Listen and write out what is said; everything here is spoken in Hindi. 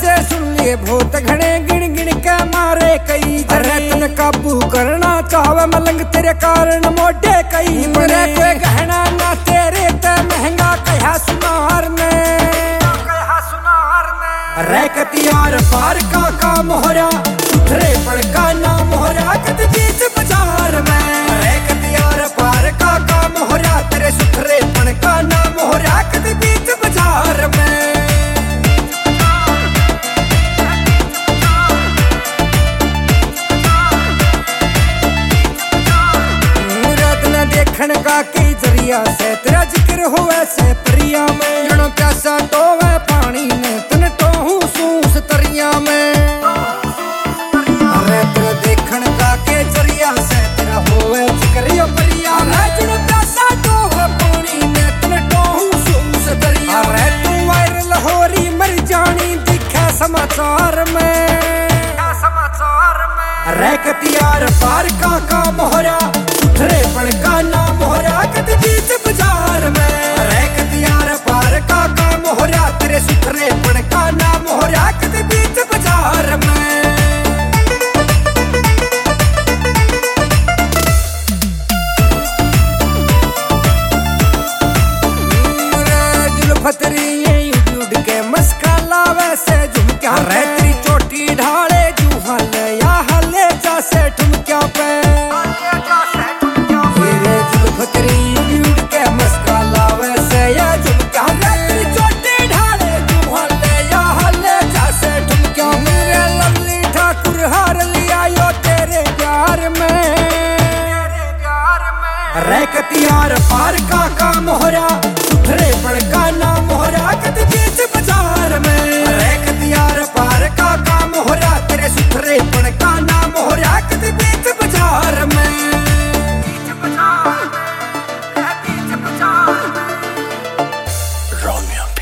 से सुन लिए बहुत घने गिन गिन के मारे कई जरे तन काबू करना चाहे मलंग तेरे कारण मोटे कई मेरे कोई गहना ना तेरे ते महंगा कहा सुनार ने रैकतियार पार का मोहरा सुथरे पड़ का ना मोहरा कद बीच बाजार में रैकतियार पार का मोहरा तेरे सुथरे पड़ का ना मोहरा कद बीच बाजार में देखण का कई जरिया से तेरा जिक्र हुए से परिया में जनो प्यासा टोवे पानी ने तन टोहू सूस तरिया में अरे तेरा देखण का के जरिया से तेरा हुए जिक्र परिया में जनो प्यासा टोवे पानी ने तन टोहू सूस तरिया अरे तू वायरल होरी मर जानी दिखे समाचार में रैकतियार पार का मोहरा सुथरे पड़ का ना मोहरा कद बीच बाजार में रैकतियार पार का मोहरा तेरे सुथरे पड़ का ना मोहरा कद बीच बाजार में जुल्फतरी जुड़ के मस्का लावे से झुमक्या रे तेरी चोटी ढाले जूहल या हले जैसे ठुमक्या पे रैकतियार पार का मोहरा सुथरे पड़ का ना मोहरा कद बीच बाजार में रैकतियार पार का मोहरा तेरे सुथरे पड़ का ना मोहरा कद बीच बाजार में बीच बाजार में Romeo